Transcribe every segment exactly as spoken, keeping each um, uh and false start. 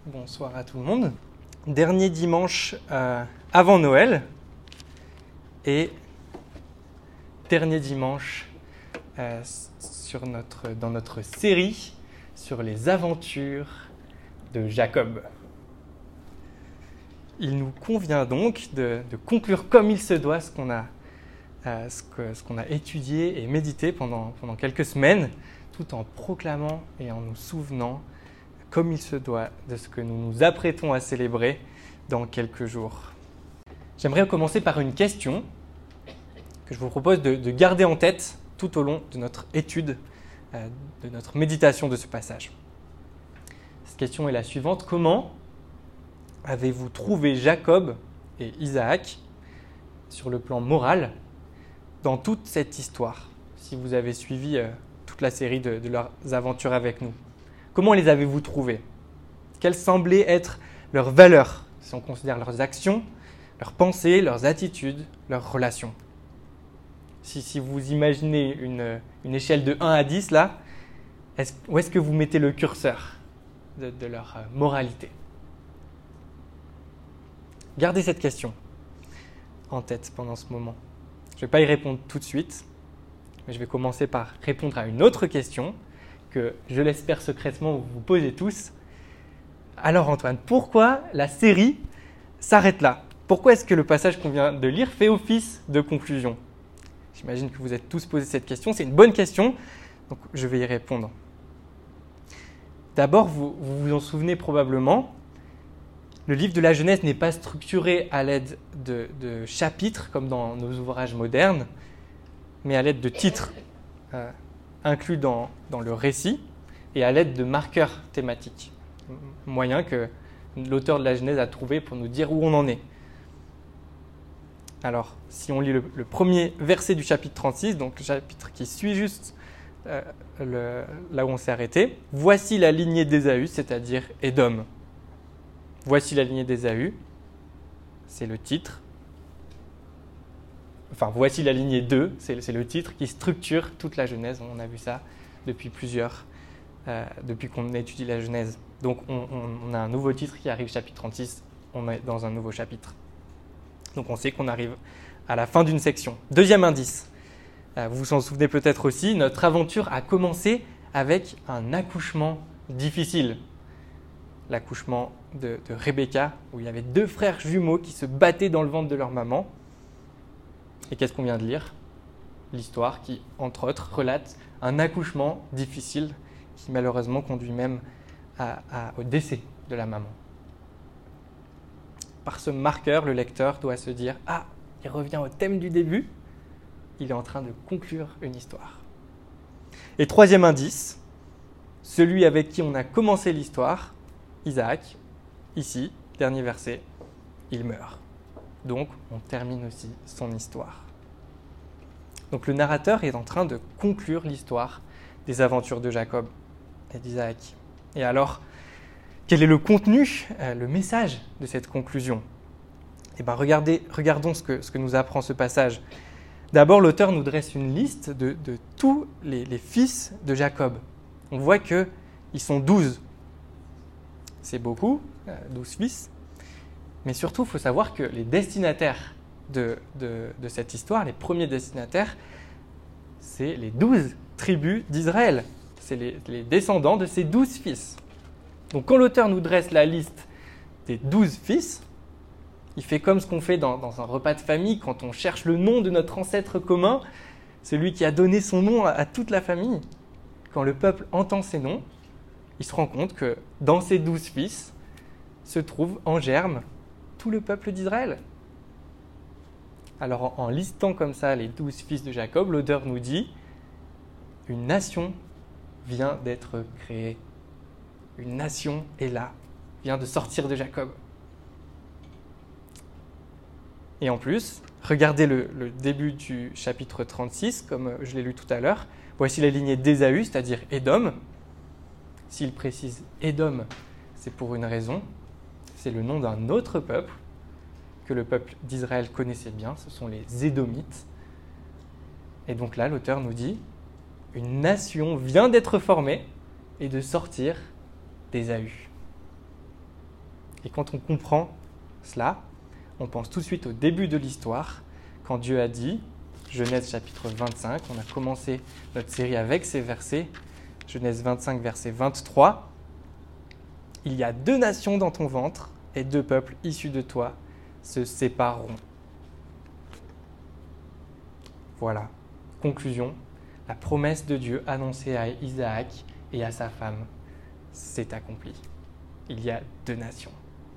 Bonsoir à tout le monde. Dernier dimanche euh, avant Noël et dernier dimanche euh, sur notre, dans notre série sur les aventures de Jacob. Il nous convient donc de, de conclure comme il se doit ce qu'on a, euh, ce que, ce qu'on a étudié et médité pendant, pendant quelques semaines, tout en proclamant et en nous souvenant comme il se doit de ce que nous nous apprêtons à célébrer dans quelques jours. J'aimerais commencer par une question que je vous propose de, de garder en tête tout au long de notre étude, euh, de notre méditation de ce passage. Cette question est la suivante. Comment avez-vous trouvé Jacob et Isaac sur le plan moral dans toute cette histoire, si vous avez suivi euh, toute la série de, de leurs aventures avec nous? Comment les avez-vous trouvés? Quelles semblaient être leurs valeurs, si on considère leurs actions, leurs pensées, leurs attitudes, leurs relations? Si, si vous imaginez une, une échelle de un à dix, là, est-ce, où est-ce que vous mettez le curseur de, de leur moralité? Gardez cette question en tête pendant ce moment. Je ne vais pas y répondre tout de suite, mais je vais commencer par répondre à une autre question que je l'espère secrètement vous vous posez tous. Alors Antoine, pourquoi la série s'arrête là? Pourquoi est-ce que le passage qu'on vient de lire fait office de conclusion? J'imagine que vous êtes tous posé cette question. C'est une bonne question, donc je vais y répondre. D'abord, vous vous, vous en souvenez probablement, le livre de la Genèse n'est pas structuré à l'aide de, de chapitres, comme dans nos ouvrages modernes, mais à l'aide de titres euh, inclus dans, dans le récit et à l'aide de marqueurs thématiques, moyen que l'auteur de la Genèse a trouvé pour nous dire où on en est. Alors, si on lit le, le premier verset du chapitre trente-six, donc le chapitre qui suit juste euh, le, là où on s'est arrêté, « Voici la lignée d'Ésaü, c'est-à-dire Édom ». Voici la lignée d'Ésaü, c'est le titre. Enfin, voici la lignée deux, c'est, c'est le titre qui structure toute la Genèse. On a vu ça depuis plusieurs, euh, depuis qu'on étudie la Genèse. Donc, on, on, on a un nouveau titre qui arrive, chapitre trente-six, on est dans un nouveau chapitre. Donc, on sait qu'on arrive à la fin d'une section. Deuxième indice, euh, vous vous en souvenez peut-être aussi, notre aventure a commencé avec un accouchement difficile. L'accouchement de, de Rebecca, où il y avait deux frères jumeaux qui se battaient dans le ventre de leur maman. Et qu'est-ce qu'on vient de lire? L'histoire qui, entre autres, relate un accouchement difficile qui malheureusement conduit même à, à, au décès de la maman. Par ce marqueur, le lecteur doit se dire « Ah, il revient au thème du début, il est en train de conclure une histoire. » Et troisième indice, celui avec qui on a commencé l'histoire, Isaac, ici, dernier verset, il meurt. Donc, on termine aussi son histoire. Donc, le narrateur est en train de conclure l'histoire des aventures de Jacob et d'Isaac. Et alors, quel est le contenu, euh, le message de cette conclusion? Eh bien, regardez, regardons ce que, ce que nous apprend ce passage. D'abord, l'auteur nous dresse une liste de, de tous les, les fils de Jacob. On voit qu'ils sont douze. C'est beaucoup, douze fils. Mais surtout, il faut savoir que les destinataires de, de, de cette histoire, les premiers destinataires, c'est les douze tribus d'Israël. C'est les, les descendants de ces douze fils. Donc, quand l'auteur nous dresse la liste des douze fils, il fait comme ce qu'on fait dans, dans un repas de famille quand on cherche le nom de notre ancêtre commun, celui qui a donné son nom à, à toute la famille. Quand le peuple entend ces noms, il se rend compte que dans ces douze fils se trouve en germe tout le peuple d'Israël. Alors, en, en listant comme ça les douze fils de Jacob, l'auteur nous dit « Une nation vient d'être créée. Une nation est là, vient de sortir de Jacob. » Et en plus, regardez le, le début du chapitre trente-six, comme je l'ai lu tout à l'heure. Voici la lignée d'Ésaü, c'est-à-dire Édom. S'il précise Édom, c'est pour une raison. C'est le nom d'un autre peuple que le peuple d'Israël connaissait bien. Ce sont les Édomites. Et donc là, l'auteur nous dit « Une nation vient d'être formée et de sortir d'Ésaü. » Et quand on comprend cela, on pense tout de suite au début de l'histoire, quand Dieu a dit, Genèse chapitre vingt-cinq, on a commencé notre série avec ces versets, Genèse vingt-cinq, verset vingt-trois, « Il y a deux nations dans ton ventre, et deux peuples issus de toi se sépareront. » Voilà, conclusion, la promesse de Dieu annoncée à Isaac et à sa femme s'est accomplie. Il y a deux nations.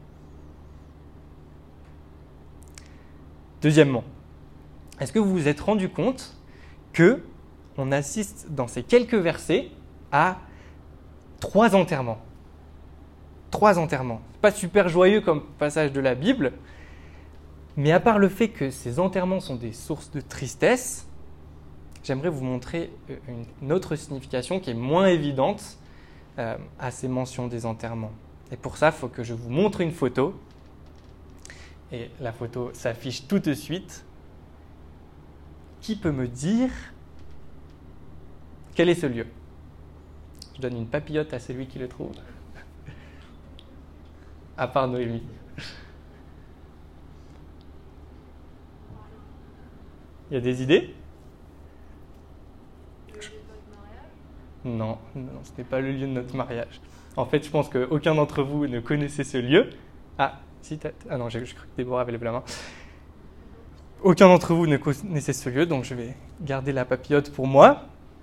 Deuxièmement, est-ce que vous vous êtes rendu compte qu'on assiste dans ces quelques versets à trois enterrements? Trois enterrements. Pas super joyeux comme passage de la Bible, mais à part le fait que ces enterrements sont des sources de tristesse, j'aimerais vous montrer une autre signification qui est moins évidente euh, à ces mentions des enterrements. Et pour ça, il faut que je vous montre une photo. Et la photo s'affiche tout de suite. Qui peut me dire quel est ce lieu? Je donne une papillote à celui qui le trouve. À part Noémie. Il y a des idées? Le lieu de votre mariage? Non, non, ce n'est pas le lieu de notre mariage. En fait, je pense qu'aucun d'entre vous ne connaissait ce lieu. Ah, si t'as... ah non, j'ai, je crois que Déborah avait levé la main. Aucun d'entre vous ne connaissait ce lieu, donc je vais garder la papillote pour moi.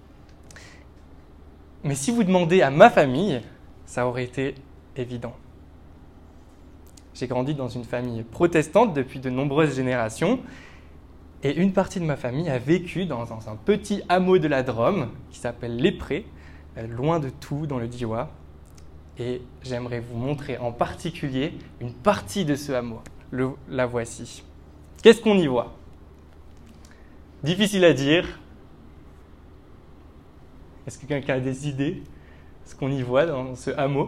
Mais si vous demandez à ma famille, ça aurait été évident. J'ai grandi dans une famille protestante depuis de nombreuses générations. Et une partie de ma famille a vécu dans un petit hameau de la Drôme qui s'appelle Les Prés, loin de tout dans le Diois. Et j'aimerais vous montrer en particulier une partie de ce hameau. Le, la voici. Qu'est-ce qu'on y voit? Difficile à dire. Est-ce que quelqu'un a des idées de ce qu'on y voit dans ce hameau?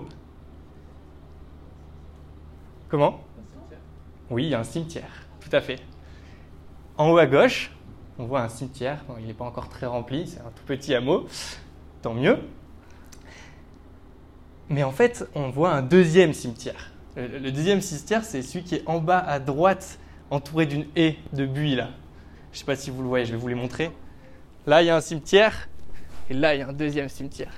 Comment? Oui, il y a un cimetière, tout à fait. En haut à gauche, on voit un cimetière. Bon, il n'est pas encore très rempli, c'est un tout petit hameau, tant mieux. Mais en fait, on voit un deuxième cimetière. Le, le deuxième cimetière, c'est celui qui est en bas à droite, entouré d'une haie de buis là. Je ne sais pas si vous le voyez, je vais vous les montrer. Là, il y a un cimetière, et là, il y a un deuxième cimetière.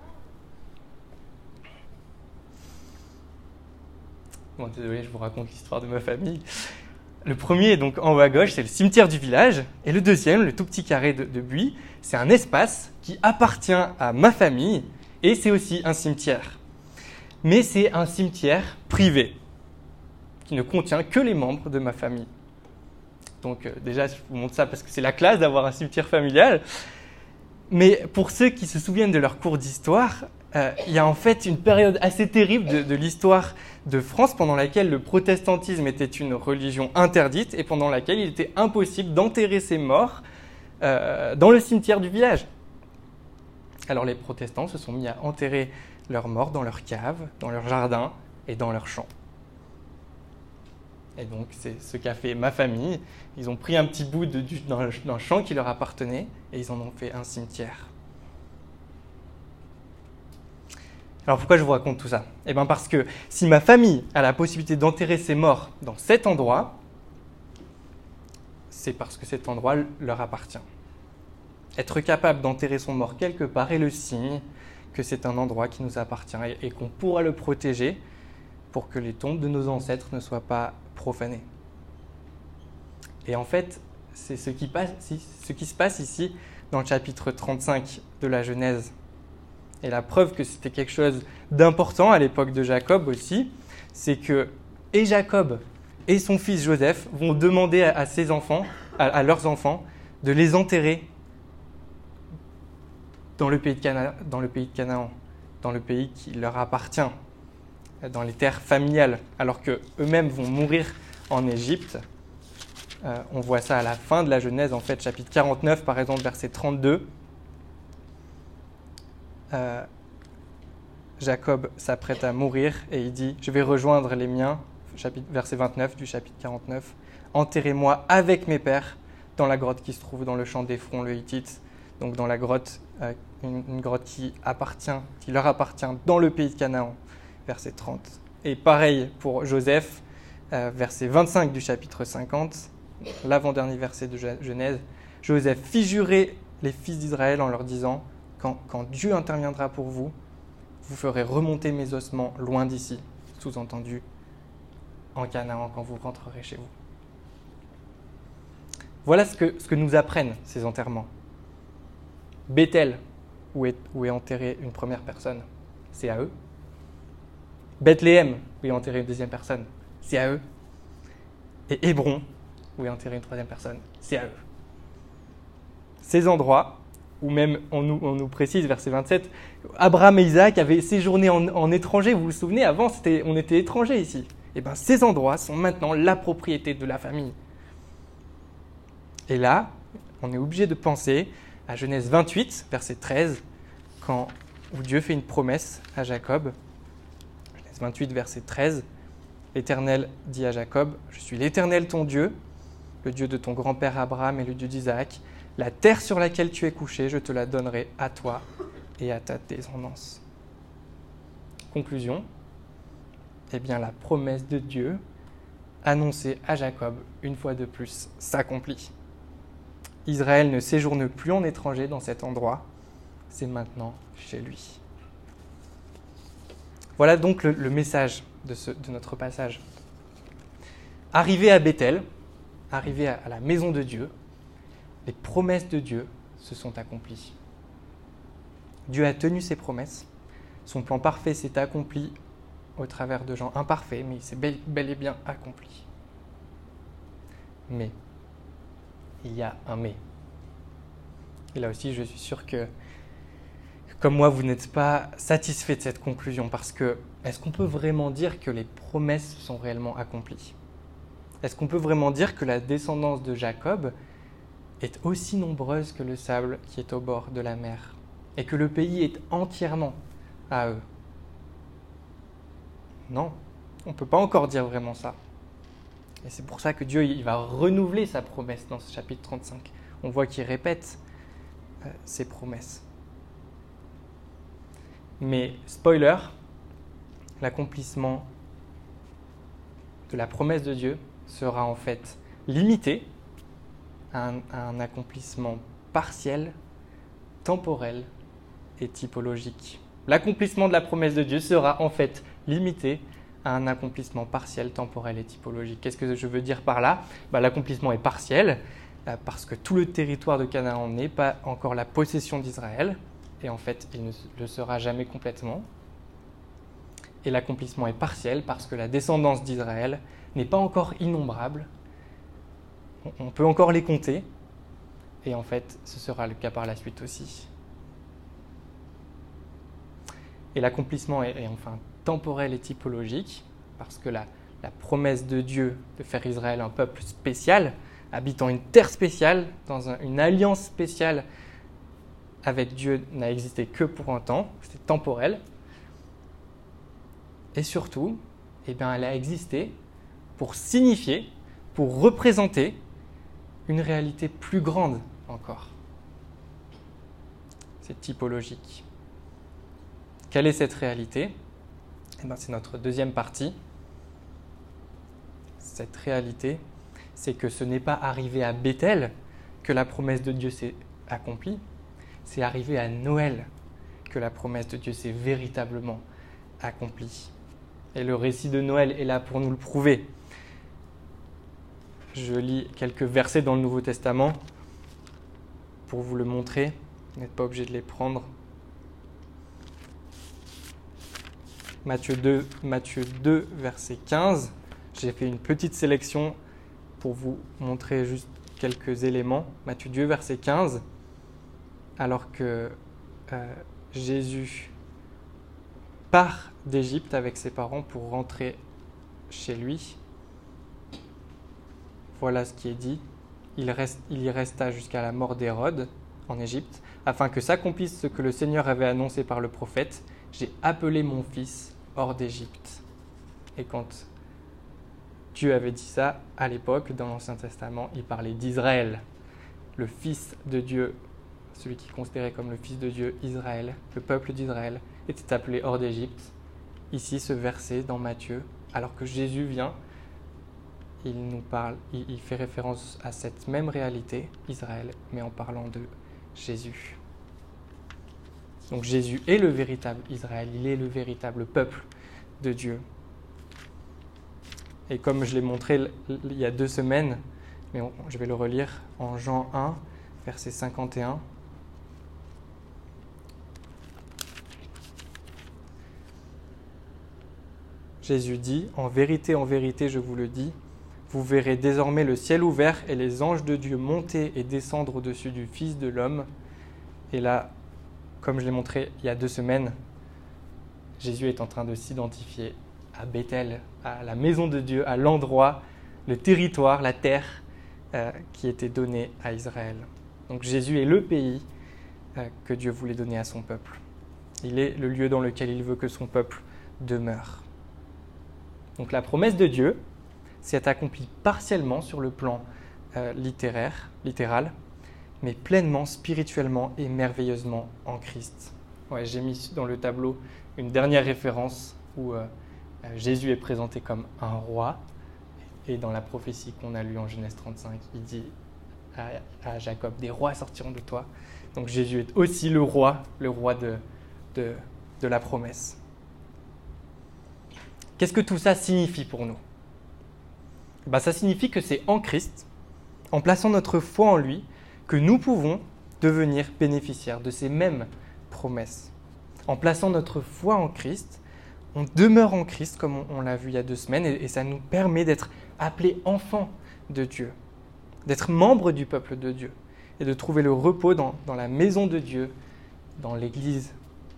Bon, désolé, je vous raconte l'histoire de ma famille. Le premier, donc en haut à gauche, c'est le cimetière du village. Et le deuxième, le tout petit carré de, de buis, c'est un espace qui appartient à ma famille. Et c'est aussi un cimetière. Mais c'est un cimetière privé, qui ne contient que les membres de ma famille. Donc euh, déjà, je vous montre ça parce que c'est la classe d'avoir un cimetière familial. Mais pour ceux qui se souviennent de leur cours d'histoire, euh, il y a en fait une période assez terrible de, de l'histoire de France pendant laquelle le protestantisme était une religion interdite et pendant laquelle il était impossible d'enterrer ses morts euh, dans le cimetière du village. Alors les protestants se sont mis à enterrer leurs morts dans leurs caves, dans leurs jardins et dans leurs champs. Et donc c'est ce qu'a fait ma famille. Ils ont pris un petit bout de, du, d'un, d'un champ qui leur appartenait et ils en ont fait un cimetière. Alors pourquoi je vous raconte tout ça? Eh bien parce que si ma famille a la possibilité d'enterrer ses morts dans cet endroit, c'est parce que cet endroit leur appartient. Être capable d'enterrer son mort quelque part est le signe que c'est un endroit qui nous appartient et, et qu'on pourra le protéger pour que les tombes de nos ancêtres ne soient pas profanées. Et en fait, c'est ce qui, passe, ce qui se passe ici dans le chapitre trente-cinq de la Genèse. Et la preuve que c'était quelque chose d'important à l'époque de Jacob aussi, c'est que et Jacob et son fils Joseph vont demander à, à ses enfants, à, à leurs enfants, de les enterrer dans le pays de Cana- dans le pays de Canaan, dans le pays qui leur appartient, dans les terres familiales, alors qu'eux-mêmes vont mourir en Égypte. Euh, on voit ça à la fin de la Genèse, en fait, chapitre quarante-neuf, par exemple, verset trente-deux. Euh, Jacob s'apprête à mourir et il dit « Je vais rejoindre les miens », chapitre, verset vingt-neuf du chapitre quarante-neuf. « Enterrez-moi avec mes pères dans la grotte qui se trouve dans le champ d'Éphron le Hittite. » Donc dans la grotte, euh, une, une grotte qui appartient, qui leur appartient dans le pays de Canaan, verset trente. Et pareil pour Joseph, euh, verset vingt-cinq du chapitre cinquante, l'avant-dernier verset de Genèse. Joseph fit jurer les fils d'Israël en leur disant quand, « Quand Dieu interviendra pour vous, vous ferez remonter mes ossements loin d'ici. » Sous-entendu, en Canaan, quand vous rentrerez chez vous. Voilà ce que, ce que nous apprennent ces enterrements. Bethel, où est, où est enterrée une première personne, c'est à eux. Bethléem, où est enterrée une deuxième personne, c'est à eux. Et Hébron, où est enterrée une troisième personne, c'est à eux. Ces endroits, où même on nous, on nous précise, verset vingt-sept, Abraham et Isaac avaient séjourné en, en étranger. Vous vous souvenez, avant, c'était, on était étrangers ici. Et bien, ces endroits sont maintenant la propriété de la famille. Et là, on est obligé de penser à Genèse vingt-huit, verset treize, quand, où Dieu fait une promesse à Jacob. Genèse vingt-huit, verset treize, l'Éternel dit à Jacob, « Je suis l'Éternel ton Dieu, le Dieu de ton grand-père Abraham et le Dieu d'Isaac. La terre sur laquelle tu es couché, je te la donnerai à toi et à ta descendance. » Conclusion, eh bien la promesse de Dieu annoncée à Jacob, une fois de plus, s'accomplit. Israël ne séjourne plus en étranger dans cet endroit, c'est maintenant chez lui. Voilà donc le, le message de, ce, de notre passage. Arrivé à Bethel, arrivé à, à la maison de Dieu, les promesses de Dieu se sont accomplies. Dieu a tenu ses promesses. Son plan parfait s'est accompli au travers de gens imparfaits, mais il s'est bel, bel et bien accompli. Mais, il y a un mais. Et là aussi, je suis sûr que, comme moi, vous n'êtes pas satisfait de cette conclusion, parce que, est-ce qu'on peut vraiment dire que les promesses sont réellement accomplies ? Est-ce qu'on peut vraiment dire que la descendance de Jacob est aussi nombreuse que le sable qui est au bord de la mer, et que le pays est entièrement à eux? Non, on ne peut pas encore dire vraiment ça. Et c'est pour ça que Dieu il va renouveler sa promesse dans ce chapitre trente-cinq. On voit qu'il répète euh, ses promesses. Mais, spoiler, l'accomplissement de la promesse de Dieu sera en fait limité à un, à un accomplissement partiel, temporel et typologique. L'accomplissement de la promesse de Dieu sera en fait limité à un accomplissement partiel, temporel et typologique. Qu'est-ce que je veux dire par là ? Ben, l'accomplissement est partiel euh, parce que tout le territoire de Canaan n'est pas encore la possession d'Israël et en fait, il ne le sera jamais complètement. Et l'accomplissement est partiel parce que la descendance d'Israël n'est pas encore innombrable. On peut encore les compter et en fait, ce sera le cas par la suite aussi. Et l'accomplissement est, est enfin temporel et typologique, parce que la, la promesse de Dieu de faire Israël un peuple spécial, habitant une terre spéciale, dans un, une alliance spéciale avec Dieu, n'a existé que pour un temps, c'était temporel. Et surtout, eh bien, elle a existé pour signifier, pour représenter une réalité plus grande encore. C'est typologique. Quelle est cette réalité ? Eh bien, c'est notre deuxième partie. Cette réalité, c'est que ce n'est pas arrivé à Bethel que la promesse de Dieu s'est accomplie, c'est arrivé à Noël que la promesse de Dieu s'est véritablement accomplie. Et le récit de Noël est là pour nous le prouver. Je lis quelques versets dans le Nouveau Testament pour vous le montrer. Vous n'êtes pas obligé de les prendre. Matthieu deux, Matthieu deux, verset quinze. J'ai fait une petite sélection pour vous montrer juste quelques éléments. Matthieu deux, verset quinze. Alors que euh, Jésus part d'Égypte avec ses parents pour rentrer chez lui, voilà ce qui est dit. Il, reste, il y resta jusqu'à la mort d'Hérode en Égypte, afin que s'accomplisse ce que le Seigneur avait annoncé par le prophète. J'ai appelé mon fils hors d'Égypte. Et quand Dieu avait dit ça, à l'époque, dans l'Ancien Testament, il parlait d'Israël. Le fils de Dieu, celui qui est considéré comme le fils de Dieu, Israël, le peuple d'Israël, était appelé hors d'Égypte. ici ce verset dans Matthieu, alors que Jésus vient, il nous parle, il, il fait référence à cette même réalité, Israël, mais en parlant de Jésus. Donc Jésus est le véritable Israël, il est le véritable peuple de Dieu. Et comme je l'ai montré il y a deux semaines, mais on, je vais le relire en Jean un, verset cinquante et un. Jésus dit, « En vérité, en vérité, je vous le dis, vous verrez désormais le ciel ouvert et les anges de Dieu monter et descendre au-dessus du Fils de l'homme. » Et là, comme je l'ai montré il y a deux semaines, Jésus est en train de s'identifier à Bethel, à la maison de Dieu, à l'endroit, le territoire, la terre euh, qui était donnée à Israël. Donc Jésus est le pays euh, que Dieu voulait donner à son peuple. Il est le lieu dans lequel il veut que son peuple demeure. Donc la promesse de Dieu s'est accomplie partiellement sur le plan euh, littéraire, littéral, mais pleinement, spirituellement et merveilleusement en Christ. Ouais, j'ai mis dans le tableau une dernière référence où euh, Jésus est présenté comme un roi. Et dans la prophétie qu'on a lue en Genèse trente-cinq, il dit à, à Jacob, « Des rois sortiront de toi. » Donc Jésus est aussi le roi, le roi de, de, de la promesse. Qu'est-ce que tout ça signifie pour nous ? Ben, ça signifie que c'est en Christ, en plaçant notre foi en lui, que nous pouvons devenir bénéficiaires de ces mêmes promesses. En plaçant notre foi en Christ, on demeure en Christ, comme on, on l'a vu il y a deux semaines, et, et ça nous permet d'être appelés enfants de Dieu, d'être membres du peuple de Dieu, et de trouver le repos dans, dans la maison de Dieu, dans l'Église.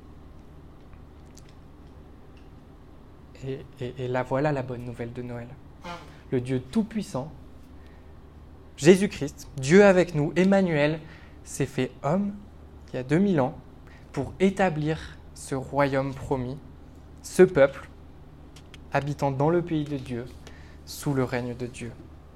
Et, et, et là, voilà la bonne nouvelle de Noël. Le Dieu Tout-Puissant, Jésus-Christ, Dieu avec nous, Emmanuel, s'est fait homme il y a deux mille ans pour établir ce royaume promis, ce peuple habitant dans le pays de Dieu, sous le règne de Dieu.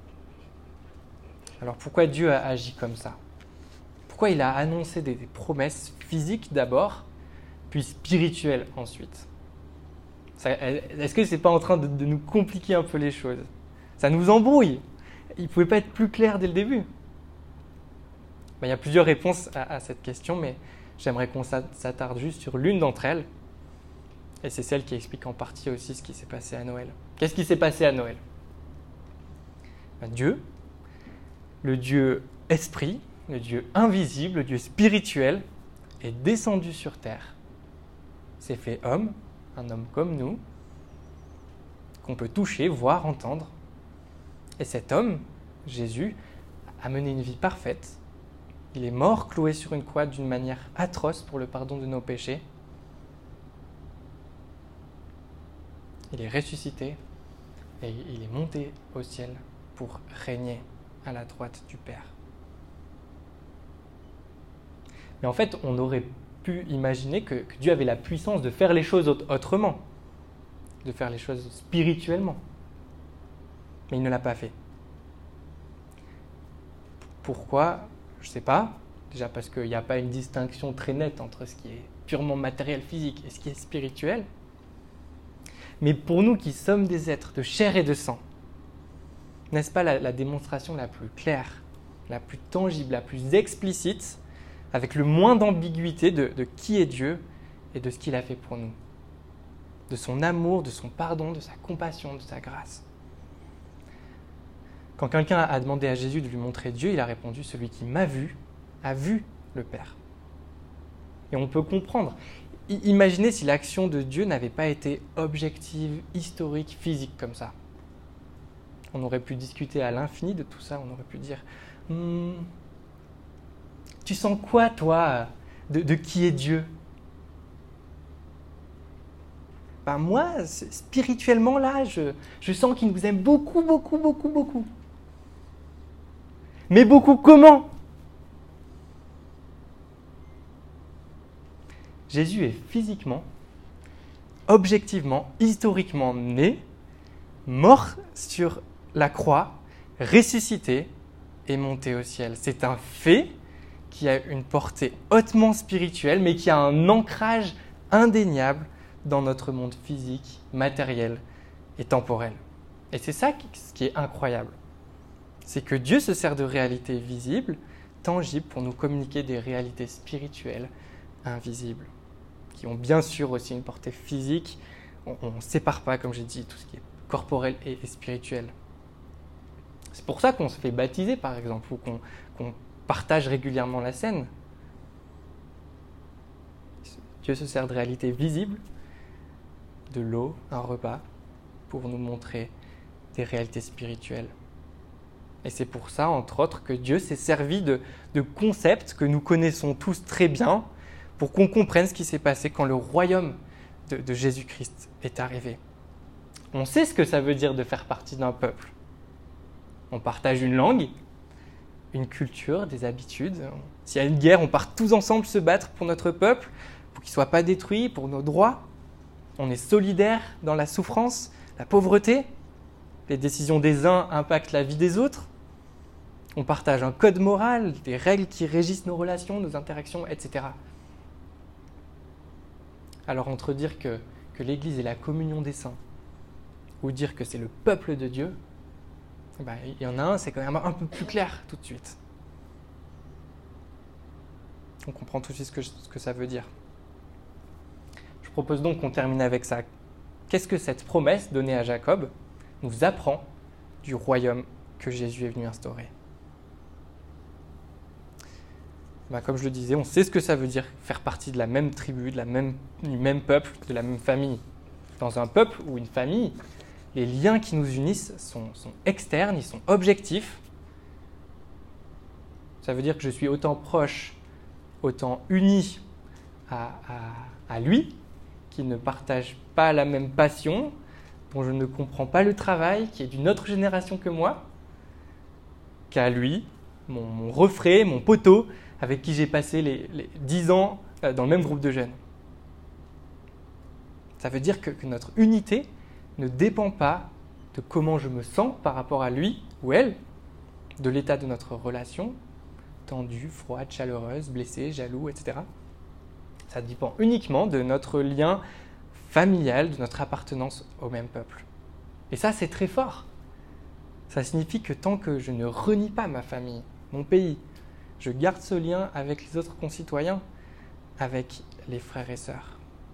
Alors pourquoi Dieu a agi comme ça ? Pourquoi il a annoncé des, des promesses physiques d'abord, puis spirituelles ensuite ? Ça, est-ce que ce n'est pas en train de, de nous compliquer un peu les choses ? Ça nous embrouille. Il ne pouvait pas être plus clair dès le début. Ben, il y a plusieurs réponses à, à cette question, mais j'aimerais qu'on s'attarde juste sur l'une d'entre elles. Et c'est celle qui explique en partie aussi ce qui s'est passé à Noël. Qu'est-ce qui s'est passé à Noël ? Ben, Dieu, le Dieu esprit, le Dieu invisible, le Dieu spirituel, est descendu sur terre, s'est fait homme, un homme comme nous, qu'on peut toucher, voir, entendre. Et cet homme, Jésus, a mené une vie parfaite. Il est mort cloué sur une croix d'une manière atroce pour le pardon de nos péchés. Il est ressuscité et il est monté au ciel pour régner à la droite du Père. Mais en fait, on aurait pu imaginer que, que Dieu avait la puissance de faire les choses autrement, de faire les choses spirituellement. Mais il ne l'a pas fait. Pourquoi ? Je ne sais pas. Déjà parce qu'il n'y a pas une distinction très nette entre ce qui est purement matériel, physique et ce qui est spirituel. Mais pour nous qui sommes des êtres de chair et de sang, n'est-ce pas la, la démonstration la plus claire, la plus tangible, la plus explicite, avec le moins d'ambiguïté de, de qui est Dieu et de ce qu'il a fait pour nous, de son amour, de son pardon, de sa compassion, de sa grâce. Quand quelqu'un a demandé à Jésus de lui montrer Dieu, il a répondu « Celui qui m'a vu, a vu le Père ». Et on peut comprendre. Imaginez si l'action de Dieu n'avait pas été objective, historique, physique comme ça. On aurait pu discuter à l'infini de tout ça. On aurait pu dire hm, « Tu sens quoi, toi, de, de qui est Dieu ?» Ben moi, spirituellement, là, je, je sens qu'il nous aime beaucoup, beaucoup, beaucoup, beaucoup. Mais beaucoup comment ? Jésus est physiquement, objectivement, historiquement né, mort sur la croix, ressuscité et monté au ciel. C'est un fait qui a une portée hautement spirituelle, mais qui a un ancrage indéniable dans notre monde physique, matériel et temporel. Et c'est ça ce qui est incroyable. C'est que Dieu se sert de réalités visibles, tangibles, pour nous communiquer des réalités spirituelles invisibles, qui ont bien sûr aussi une portée physique. On ne sépare pas, comme j'ai dit, tout ce qui est corporel et, et spirituel. C'est pour ça qu'on se fait baptiser, par exemple, ou qu'on, qu'on partage régulièrement la scène. Dieu se sert de réalités visibles, de l'eau, un repas, pour nous montrer des réalités spirituelles. Et c'est pour ça, entre autres, que Dieu s'est servi de, de concepts que nous connaissons tous très bien pour qu'on comprenne ce qui s'est passé quand le royaume de, de Jésus-Christ est arrivé. On sait ce que ça veut dire de faire partie d'un peuple. On partage une langue, une culture, des habitudes. S'il y a une guerre, on part tous ensemble se battre pour notre peuple, pour qu'il ne soit pas détruit, pour nos droits. On est solidaires dans la souffrance, la pauvreté. Les décisions des uns impactent la vie des autres. On partage un code moral, des règles qui régissent nos relations, nos interactions, et cetera. Alors entre dire que, que l'Église est la communion des saints ou dire que c'est le peuple de Dieu, ben, il y en a un, c'est quand même un peu plus clair tout de suite. On comprend tout de suite ce que, ce que ça veut dire. Je propose donc qu'on termine avec ça. Qu'est-ce que cette promesse donnée à Jacob nous apprend du royaume que Jésus est venu instaurer? Ben, comme je le disais, on sait ce que ça veut dire faire partie de la même tribu, de la même, du même peuple, de la même famille. Dans un peuple ou une famille, les liens qui nous unissent sont, sont externes, ils sont objectifs. Ça veut dire que je suis autant proche, autant uni à, à, à lui, qui ne partage pas la même passion, dont je ne comprends pas le travail, qui est d'une autre génération que moi, qu'à lui, mon, mon refrain, mon poteau, avec qui j'ai passé les, les dix ans dans le même groupe de jeunes. Ça veut dire que, que notre unité ne dépend pas de comment je me sens par rapport à lui ou elle, de l'état de notre relation, tendue, froide, chaleureuse, blessée, jaloux, et cetera. Ça dépend uniquement de notre lien familial, de notre appartenance au même peuple. Et ça, c'est très fort. Ça signifie que tant que je ne renie pas ma famille, mon pays, je garde ce lien avec les autres concitoyens, avec les frères et sœurs.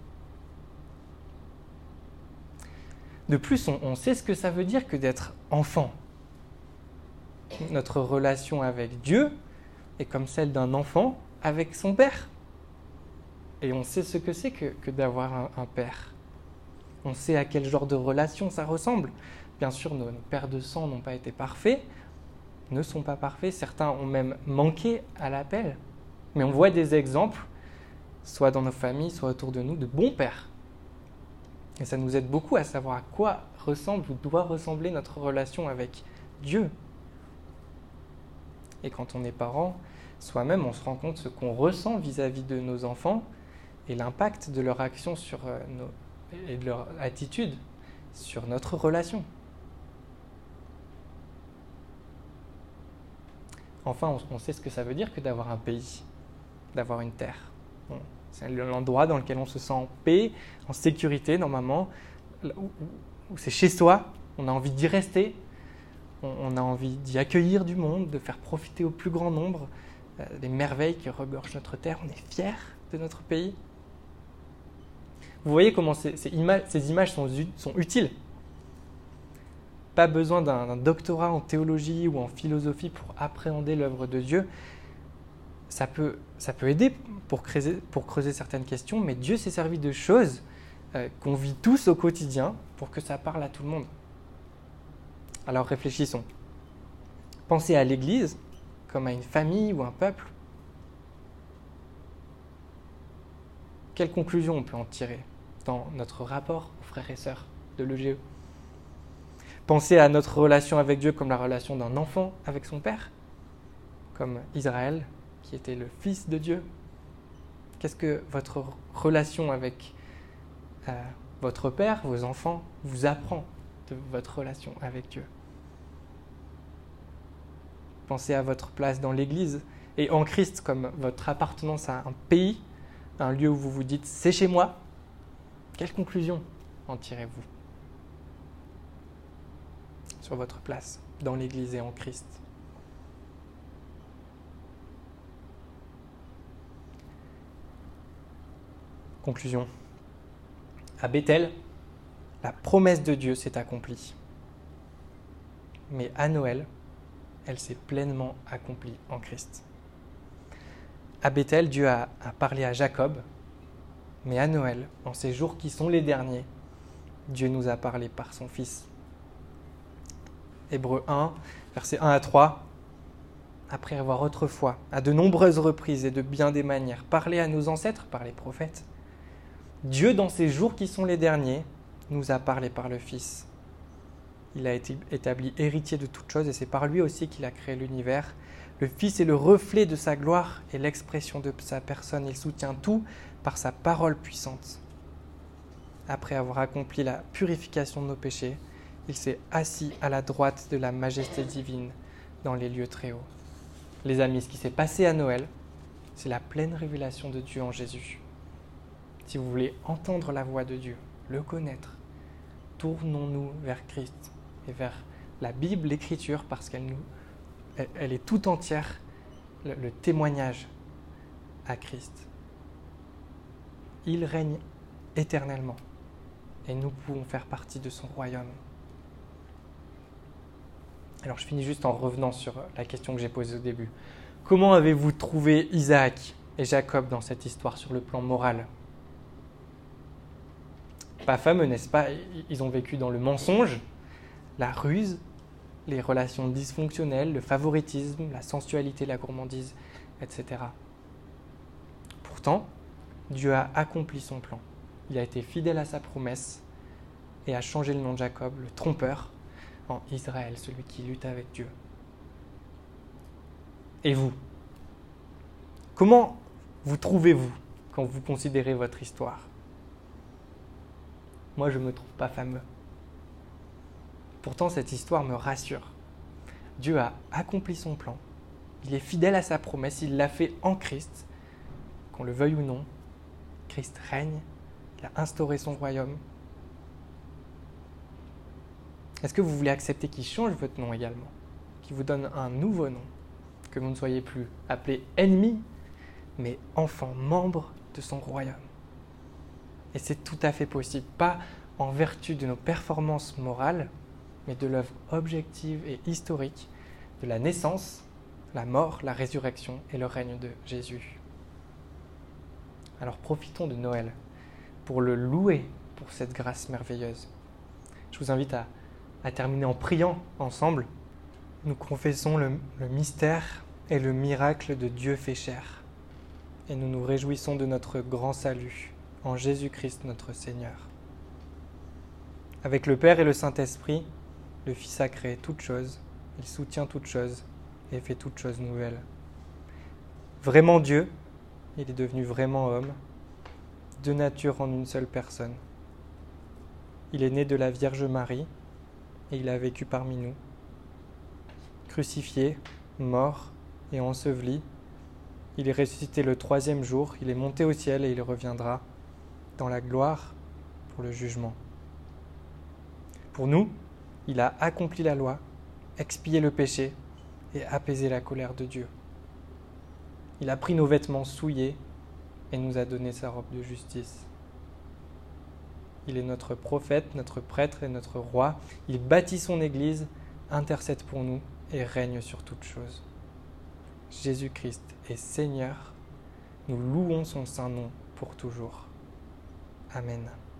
De plus, on, on sait ce que ça veut dire que d'être enfant. Notre relation avec Dieu est comme celle d'un enfant avec son père. Et on sait ce que c'est que, que d'avoir un, un père. On sait à quel genre de relation ça ressemble. Bien sûr, nos, nos pères de sang n'ont pas été parfaits, ne sont pas parfaits. Certains ont même manqué à l'appel. Mais on voit des exemples, soit dans nos familles, soit autour de nous, de bons pères. Et ça nous aide beaucoup à savoir à quoi ressemble ou doit ressembler notre relation avec Dieu. Et quand on est parent, soi-même, on se rend compte de ce qu'on ressent vis-à-vis de nos enfants et l'impact de leur action sur nos, et de leur attitude sur notre relation. Enfin, on, on sait ce que ça veut dire que d'avoir un pays, d'avoir une terre. Bon, c'est l'endroit dans lequel on se sent en paix, en sécurité normalement, où, où c'est chez soi, on a envie d'y rester, on, on a envie d'y accueillir du monde, de faire profiter au plus grand nombre euh, des merveilles qui regorgent notre terre. On est fiers de notre pays. Vous voyez comment ces, ces, ima- ces images sont, sont utiles. Pas besoin d'un, d'un doctorat en théologie ou en philosophie pour appréhender l'œuvre de Dieu. Ça peut, ça peut aider pour creuser, pour creuser certaines questions, mais Dieu s'est servi de choses euh, qu'on vit tous au quotidien pour que ça parle à tout le monde. Alors réfléchissons. Pensez à l'Église comme à une famille ou un peuple. Quelle conclusion on peut en tirer dans notre rapport aux frères et sœurs de l'E G E? Pensez à notre relation avec Dieu comme la relation d'un enfant avec son père, comme Israël, qui était le fils de Dieu. Qu'est-ce que votre relation avec euh, votre père, vos enfants, vous apprend de votre relation avec Dieu? Pensez à votre place dans l'Église et en Christ comme votre appartenance à un pays, un lieu où vous vous dites « c'est chez moi ». Quelle conclusion en tirez-vous sur votre place dans l'Église et en Christ? Conclusion. À Bethel, la promesse de Dieu s'est accomplie. Mais à Noël, elle s'est pleinement accomplie en Christ. À Bethel, Dieu a, a parlé à Jacob, mais à Noël, en ces jours qui sont les derniers, Dieu nous a parlé par son Fils. Hébreux un, versets un à trois. Après avoir autrefois, à de nombreuses reprises et de bien des manières, parlé à nos ancêtres par les prophètes, Dieu, dans ces jours qui sont les derniers, nous a parlé par le Fils. Il a été établi héritier de toutes choses et c'est par lui aussi qu'il a créé l'univers. Le Fils est le reflet de sa gloire et l'expression de sa personne. Il soutient tout par sa parole puissante. Après avoir accompli la purification de nos péchés, il s'est assis à la droite de la majesté divine dans les lieux très hauts. Les amis, ce qui s'est passé à Noël, c'est la pleine révélation de Dieu en Jésus. Si vous voulez entendre la voix de Dieu, le connaître, tournons-nous vers Christ et vers la Bible, l'Écriture, parce qu'elle nous, elle, elle est tout entière le, le témoignage à Christ. Il règne éternellement et nous pouvons faire partie de son royaume. Alors je finis juste en revenant sur la question que j'ai posée au début. Comment avez-vous trouvé Isaac et Jacob dans cette histoire sur le plan moral ? Pas fameux, n'est-ce pas? Ils ont vécu dans le mensonge, la ruse, les relations dysfonctionnelles, le favoritisme, la sensualité, la gourmandise, et cetera. Pourtant, Dieu a accompli son plan. Il a été fidèle à sa promesse et a changé le nom de Jacob, le trompeur, en Israël, celui qui lutte avec Dieu. Et vous? Comment vous trouvez-vous quand vous considérez votre histoire? Moi, je ne me trouve pas fameux. Pourtant, cette histoire me rassure. Dieu a accompli son plan. Il est fidèle à sa promesse. Il l'a fait en Christ. Qu'on le veuille ou non, Christ règne. Il a instauré son royaume. Est-ce que vous voulez accepter qu'il change votre nom également? Qu'il vous donne un nouveau nom? Que vous ne soyez plus appelé ennemi, mais enfant, membre de son royaume. Et c'est tout à fait possible, pas en vertu de nos performances morales, mais de l'œuvre objective et historique de la naissance, la mort, la résurrection et le règne de Jésus. Alors profitons de Noël pour le louer pour cette grâce merveilleuse. Je vous invite à, à terminer en priant ensemble. Nous confessons le, le mystère et le miracle de Dieu fait chair. Et nous nous réjouissons de notre grand salut en Jésus-Christ notre Seigneur. Avec le Père et le Saint-Esprit, le Fils a créé toutes choses, il soutient toutes choses et fait toutes choses nouvelles. Vraiment Dieu, il est devenu vraiment homme, de nature en une seule personne. Il est né de la Vierge Marie et il a vécu parmi nous. Crucifié, mort et enseveli, il est ressuscité le troisième jour, il est monté au ciel et il reviendra dans la gloire pour le jugement. Pour nous, il a accompli la loi, expié le péché et apaisé la colère de Dieu. Il a pris nos vêtements souillés et nous a donné sa robe de justice. Il est notre prophète, notre prêtre et notre roi. Il bâtit son Église, intercède pour nous et règne sur toutes choses. Jésus-Christ est Seigneur. Nous louons son saint nom pour toujours. Amen.